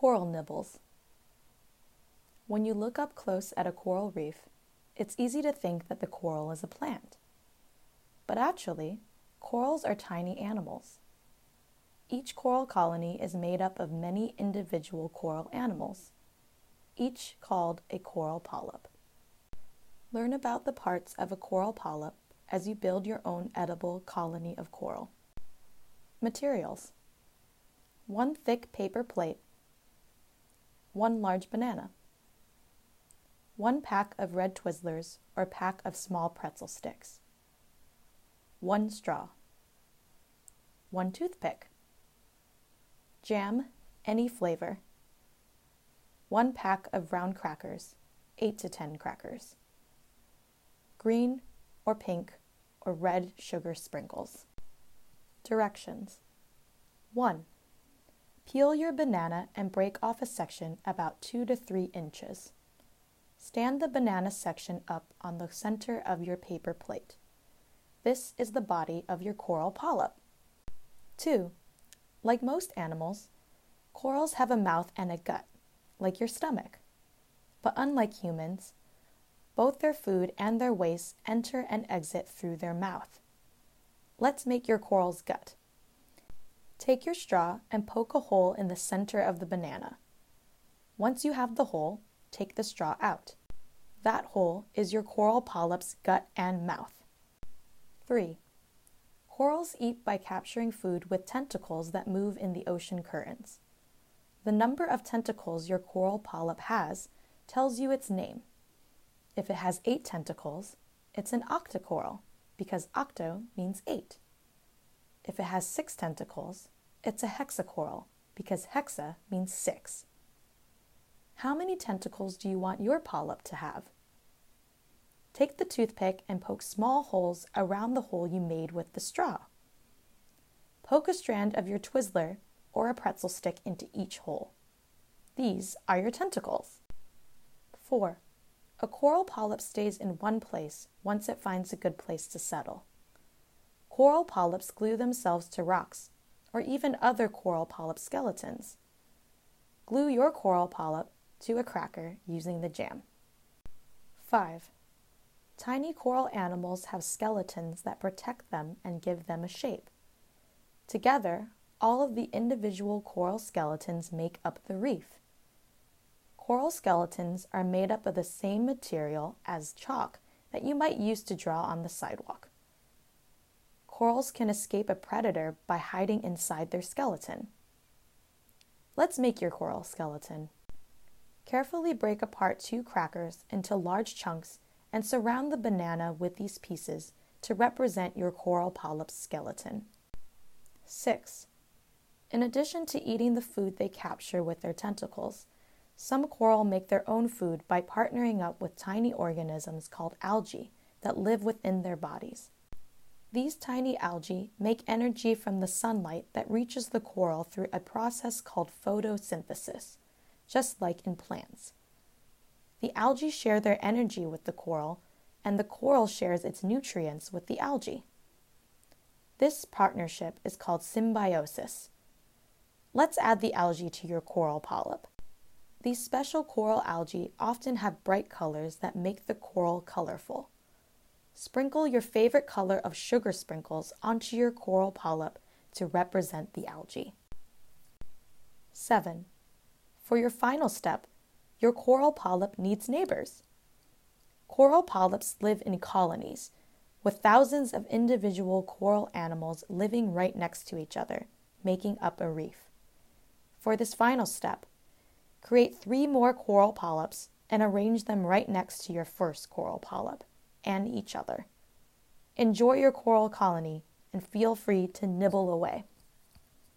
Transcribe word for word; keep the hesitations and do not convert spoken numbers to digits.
Coral nibbles. When you look up close at a coral reef, it's easy to think that the coral is a plant. But actually, corals are tiny animals. Each coral colony is made up of many individual coral animals, each called a coral polyp. Learn about the parts of a coral polyp as you build your own edible colony of coral. Materials: one thick paper plate, one large banana, one pack of red Twizzlers or pack of small pretzel sticks, one straw, one toothpick, jam, any flavor, one pack of round crackers, eight to ten crackers, green or pink or red sugar sprinkles. Directions: one. Peel your banana and break off a section about two to three inches. Stand the banana section up on the center of your paper plate. This is the body of your coral polyp. two. Like most animals, corals have a mouth and a gut, like your stomach. But unlike humans, both their food and their waste enter and exit through their mouth. Let's make your coral's gut. Take your straw and poke a hole in the center of the banana. Once you have the hole, take the straw out. That hole is your coral polyp's gut and mouth. three. Corals eat by capturing food with tentacles that move in the ocean currents. The number of tentacles your coral polyp has tells you its name. If it has eight tentacles, it's an octocoral, because octo means eight. If it has six tentacles, it's a hexacoral, because hexa means six. How many tentacles do you want your polyp to have? Take the toothpick and poke small holes around the hole you made with the straw. Poke a strand of your Twizzler or a pretzel stick into each hole. These are your tentacles. four. A coral polyp stays in one place once it finds a good place to settle. Coral polyps glue themselves to rocks, or even other coral polyp skeletons. Glue your coral polyp to a cracker using the jam. five. Tiny coral animals have skeletons that protect them and give them a shape. Together, all of the individual coral skeletons make up the reef. Coral skeletons are made up of the same material as chalk that you might use to draw on the sidewalk. Corals can escape a predator by hiding inside their skeleton. Let's make your coral skeleton. Carefully break apart two crackers into large chunks and surround the banana with these pieces to represent your coral polyp's skeleton. six. In addition to eating the food they capture with their tentacles, some coral make their own food by partnering up with tiny organisms called algae that live within their bodies. These tiny algae make energy from the sunlight that reaches the coral through a process called photosynthesis, just like in plants. The algae share their energy with the coral, and the coral shares its nutrients with the algae. This partnership is called symbiosis. Let's add the algae to your coral polyp. These special coral algae often have bright colors that make the coral colorful. Sprinkle your favorite color of sugar sprinkles onto your coral polyp to represent the algae. seven. For your final step, your coral polyp needs neighbors. Coral polyps live in colonies, with thousands of individual coral animals living right next to each other, making up a reef. For this final step, create three more coral polyps and arrange them right next to your first coral polyp and each other. Enjoy your coral colony and feel free to nibble away.